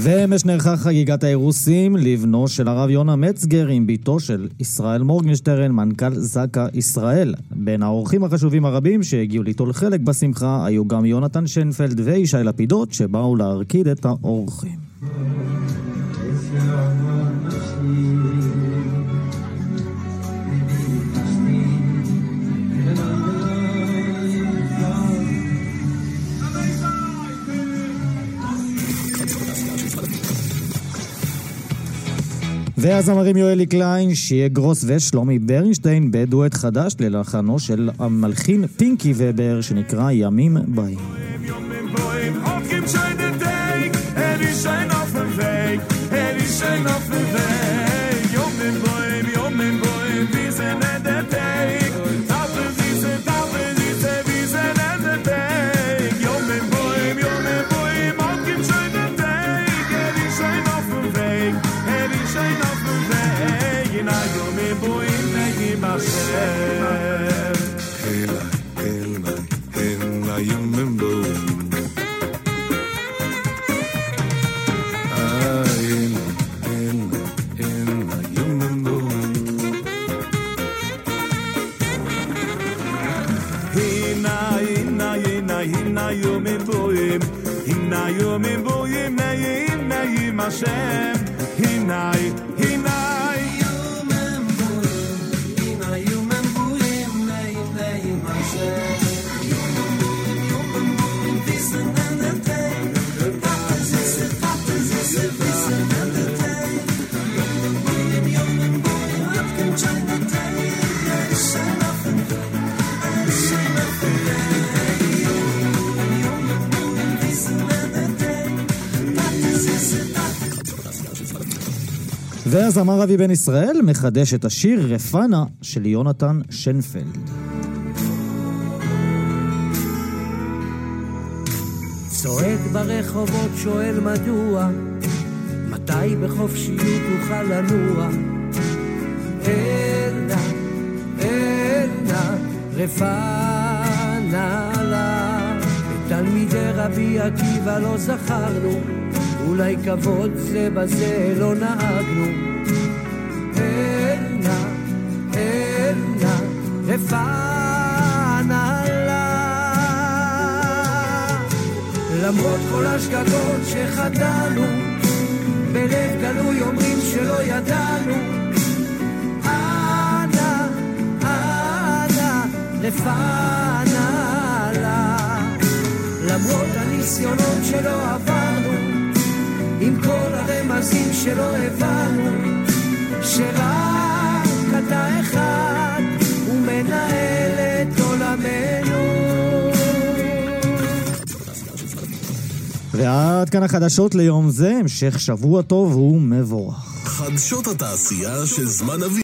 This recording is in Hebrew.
ואמש נערכה חגיגת האירוסים לבנו של הרב יונה מצגר עם ביתו של ישראל מורגנשטרן, מנכ"ל זק"א ישראל. בין האורחים החשובים הרבים שהגיעו ליטול חלק בשמחה היו גם יונתן שנפלד וישי לפידות שבאו להרקיד את האורחים. והזמרים יואלי קליין, שיה גרוס ושלומי ברנשטיין בדואט חדש ללחנו של המלחין פינקי ובר שנקרא ימים באים. והזמר אבי בן ישראל מחדש את השיר רפנה של יונתן שנפלד. צועק ברחובות שואל מדוע, מתי בחופשיות תוכל לנוע, אלנה, אלנה, רפנה לה. את תלמידי רבי עקיבא לא זכרנו, אולי כבוד זה בזה לא נהגנו. אלנה, אלנה, רפנה לה. למרות כל השגגות שחדלנו, בלב גלוי אומרים שלא ידענו. אנה, אנה, רפנה לה. למרות הניסיונות שלא עברנו, עם כל הרמזים שלא הבנו, שרק אתה אחד ומנהל את עולמנו. ועד כאן החדשות ליום זה, המשך שבוע טוב ומבורך. חדשות התעשייה של זמן אביב.